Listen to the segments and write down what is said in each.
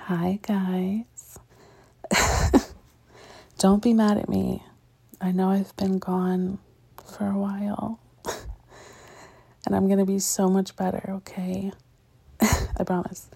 Hi, guys. Don't be mad at me. I know I've been gone for a while. And I'm going to be so much better, okay? I promise.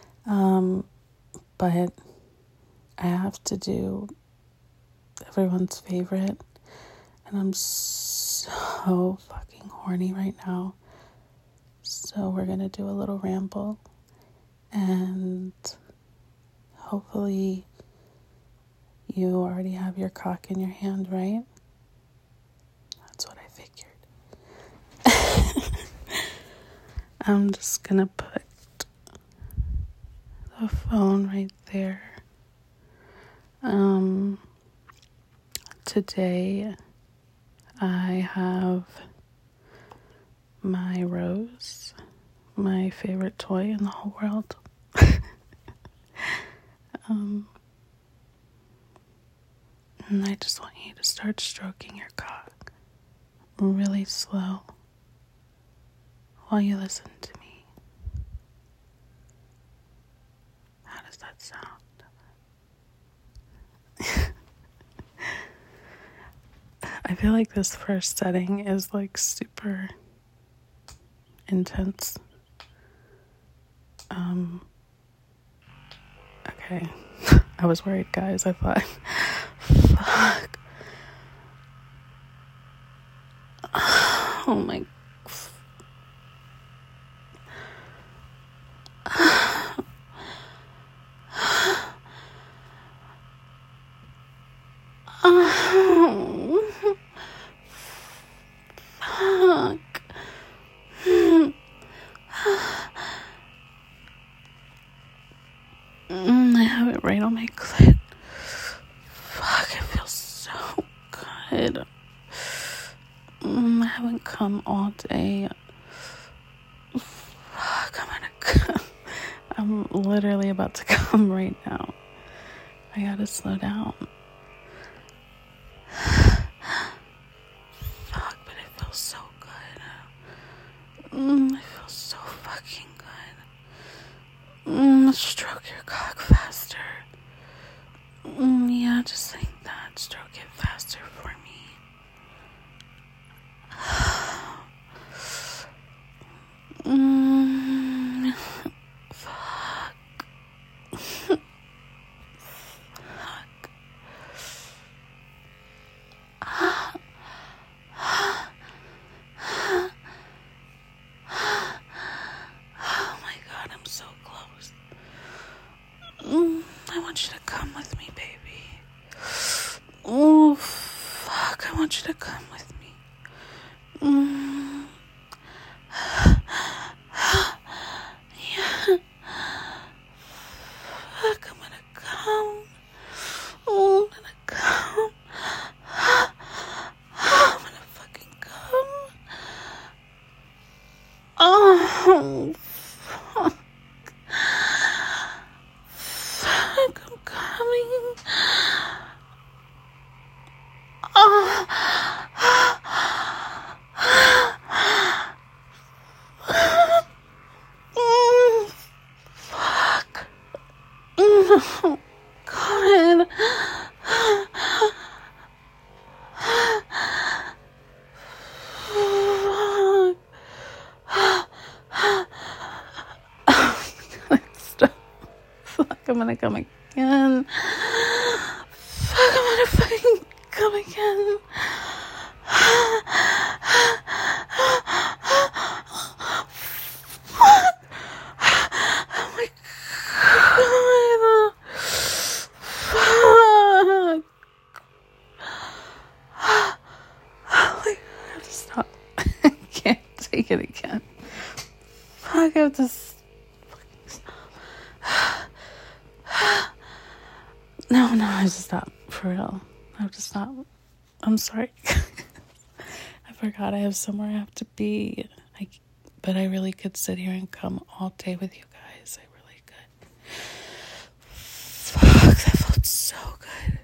But I have to do everyone's favorite. And I'm so fucking horny right now. So we're going to do a little ramble. And hopefully you already have your cock in your hand, right? That's what I figured. I'm just gonna put the phone right there. Today I have my Rose, my favorite toy in the whole world. And I just want you to start stroking your cock really slow while you listen to me. How does that sound? I feel like this first setting is like super intense. Okay. I was worried, guys. I thought, fuck. Oh my. Oh, fuck. I have it right on my clit. Fuck, it feels so good. I haven't come all day. Fuck, I'm literally about to come right now. I gotta slow down. Fuck, but it feels so good. It feels so fucking good. Stroke your cock faster. Yeah, just like that. Stroke it faster for me. Fuck. Fuck. Oh my god, I'm so close. I want you to come with me, baby. Oh, fuck, I want you to come with me. Yeah. Fuck, I'm gonna come. Oh, I'm gonna come. I'm gonna fucking come. Oh, fuck. Fuck, I'm coming. Oh. Fuck. Oh, God. Stop. Fuck, I'm gonna come again. Fuck, I'm gonna fucking come again. Oh my god. Fuck. Oh my god, I have to stop. I can't take it again. Fuck, I have to fucking stop. No, I have to stop. For real. I have to stop. I'm sorry. I forgot I have somewhere I have to be. But I really could sit here and come all day with you guys. I really could. Fuck, that felt so good.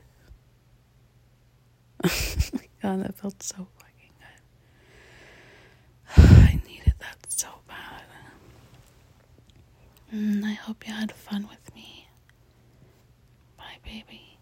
Oh my god, that felt so fucking good. I needed that so bad. I hope you had fun with me. baby.